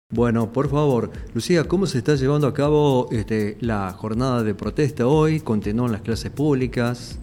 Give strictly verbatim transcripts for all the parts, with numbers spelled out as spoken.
Bueno, por favor, Lucía, ¿cómo se está llevando a cabo este, la jornada de protesta hoy? ¿Continúan las clases públicas?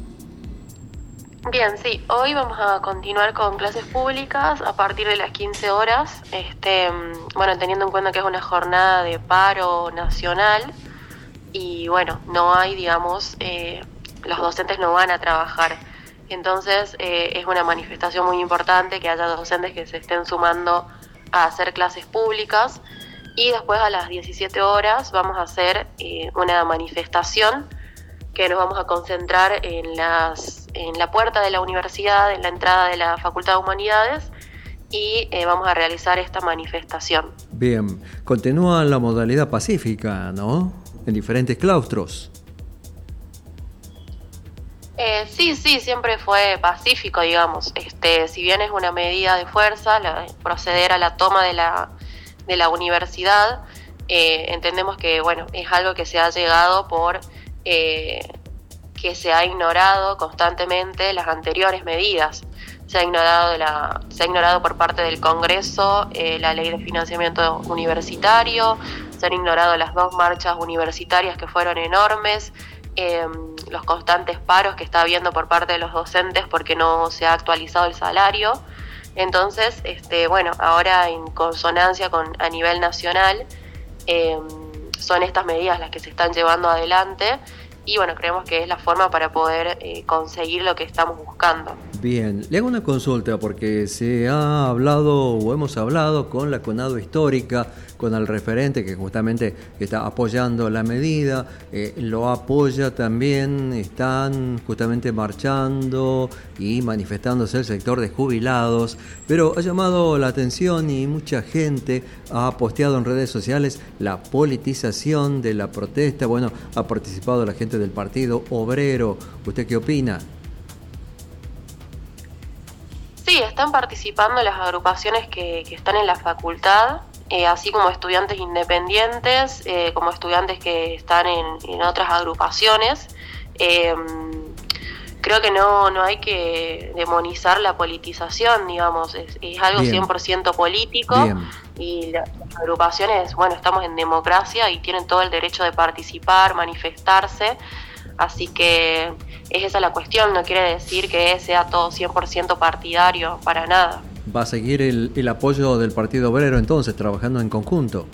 Bien, sí, hoy vamos a continuar con clases públicas a partir de las quince horas, este, bueno, teniendo en cuenta que es una jornada de paro nacional y bueno, no hay, digamos, eh, los docentes no van a trabajar, entonces eh, es una manifestación muy importante que haya docentes que se estén sumando a hacer clases públicas y después a las diecisiete horas vamos a hacer eh, una manifestación que nos vamos a concentrar en, las, en la puerta de la universidad, en la entrada de la Facultad de Humanidades y eh, vamos a realizar esta manifestación. Bien, continúa la modalidad pacífica, ¿no? En diferentes claustros. Eh, sí, sí, siempre fue pacífico, digamos. Este, si bien es una medida de fuerza, la, proceder a la toma de la, de la universidad, eh, entendemos que bueno, es algo que se ha llegado por eh, que se ha ignorado constantemente las anteriores medidas. Se ha ignorado, la, se ha ignorado por parte del Congreso eh, la ley de financiamiento universitario, se han ignorado las dos marchas universitarias que fueron enormes, eh, los constantes paros que está habiendo por parte de los docentes porque no se ha actualizado el salario. Entonces, este, bueno, ahora en consonancia con a nivel nacional, eh, son estas medidas las que se están llevando adelante y bueno, creemos que es la forma para poder eh, conseguir lo que estamos buscando. Bien, le hago una consulta porque se ha hablado o hemos hablado con la CONADO Histórica, con el referente que justamente está apoyando la medida, eh, lo apoya también, están justamente marchando y manifestándose el sector de jubilados, pero ha llamado la atención y mucha gente ha posteado en redes sociales la politización de la protesta. Bueno, ha participado la gente del Partido Obrero. ¿Usted qué opina? Sí, están participando las agrupaciones que, que están en la facultad, eh, así como estudiantes independientes, eh, como estudiantes que están en, en otras agrupaciones. Eh, creo que no, no hay que demonizar la politización, digamos, es, es algo Bien. cien por ciento político. Bien. Y las agrupaciones, bueno, estamos en democracia y tienen todo el derecho de participar, manifestarse, así que es esa la cuestión, no quiere decir que sea todo cien por ciento partidario, para nada. ¿Va a seguir el, el apoyo del Partido Obrero entonces, trabajando en conjunto?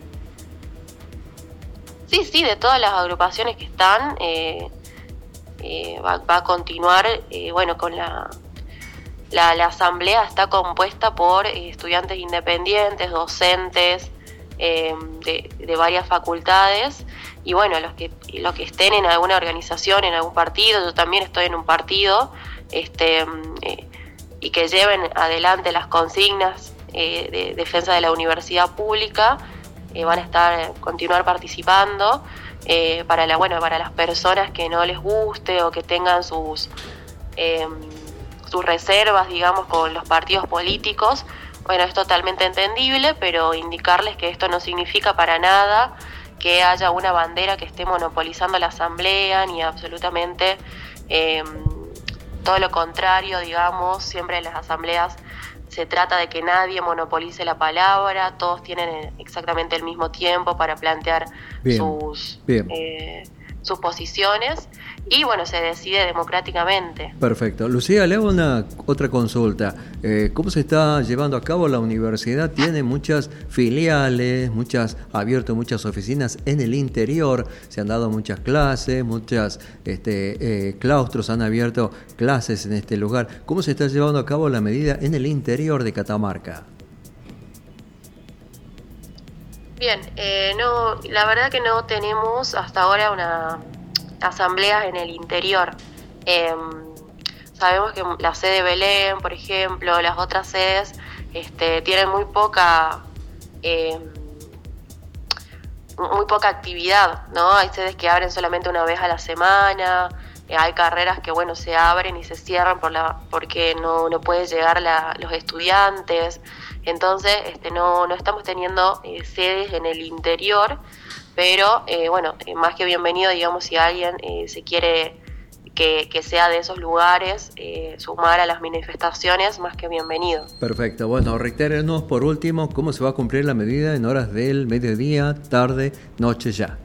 Sí, sí, de todas las agrupaciones que están, eh, eh, va, va a continuar, eh, bueno, con la, la... La asamblea está compuesta por eh, estudiantes independientes, docentes eh, de, de varias facultades, y bueno, los que los que estén en alguna organización, en algún partido, yo también estoy en un partido, este eh, y que lleven adelante las consignas eh, de defensa de la universidad pública, eh, van a estar eh, continuar participando eh, para la bueno para las personas que no les guste o que tengan sus eh, sus reservas, digamos, con los partidos políticos. Bueno, es totalmente entendible, pero indicarles que esto no significa para nada que haya una bandera que esté monopolizando la asamblea, ni absolutamente eh, todo lo contrario, digamos. Siempre en las asambleas se trata de que nadie monopolice la palabra, todos tienen exactamente el mismo tiempo para plantear bien, sus, bien. Eh, sus posiciones y bueno, se decide democráticamente. Perfecto. Lucía, le hago una otra consulta. Eh, ¿Cómo se está llevando a cabo la universidad? Tiene muchas filiales, muchas, ha abierto muchas oficinas en el interior, se han dado muchas clases, muchas este, eh, claustros han abierto clases en este lugar. ¿Cómo se está llevando a cabo la medida en el interior de Catamarca? Bien, eh, no, la verdad que no tenemos hasta ahora una asambleas en el interior. Eh, sabemos que la sede de Belén, por ejemplo, las otras sedes este, tienen muy poca eh, muy poca actividad, ¿no? Hay sedes que abren solamente una vez a la semana, eh, hay carreras que bueno se abren y se cierran por la porque no, no puede llegar la, los estudiantes. Entonces este, no, no estamos teniendo eh, sedes en el interior, pero eh, bueno, eh, más que bienvenido, digamos, si alguien eh, se quiere que, que sea de esos lugares, eh, sumar a las manifestaciones, más que bienvenido. Perfecto. Bueno, reitérenos por último cómo se va a cumplir la medida en horas del mediodía, tarde, noche ya.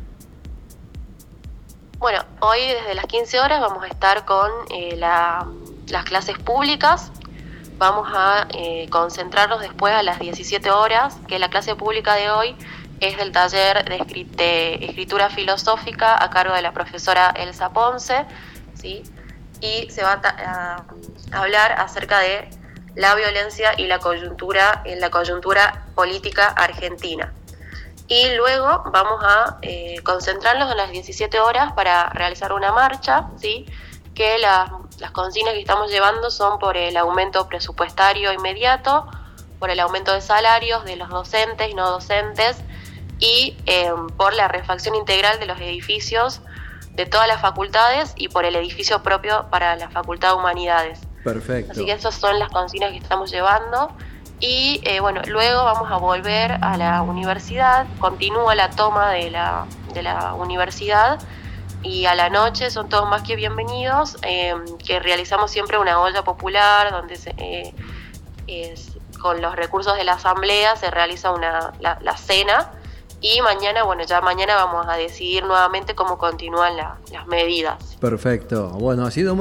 Bueno, hoy desde las quince horas vamos a estar con eh, la, las clases públicas. Vamos a eh, concentrarnos después a las diecisiete horas, que la clase pública de hoy es del taller de, escrit de escritura filosófica a cargo de la profesora Elsa Ponce, ¿sí? Y se va a, a hablar acerca de la violencia y la coyuntura en la coyuntura política argentina. Y luego vamos a eh, concentrarnos en las diecisiete horas para realizar una marcha, ¿sí? Que las, las consignas que estamos llevando son por el aumento presupuestario inmediato, por el aumento de salarios de los docentes y no docentes, y eh, por la refacción integral de los edificios de todas las facultades y por el edificio propio para la Facultad de Humanidades. Perfecto. Así que esas son las consignas que estamos llevando. Y eh, bueno, luego vamos a volver a la universidad, continúa la toma de la, de la universidad, y a la noche son todos más que bienvenidos, eh, que realizamos siempre una olla popular donde se, eh, es, con los recursos de la asamblea se realiza una, la, la cena. Y mañana, bueno, ya mañana vamos a decidir nuevamente cómo continúan la, las medidas. Perfecto. Bueno, ha sido muy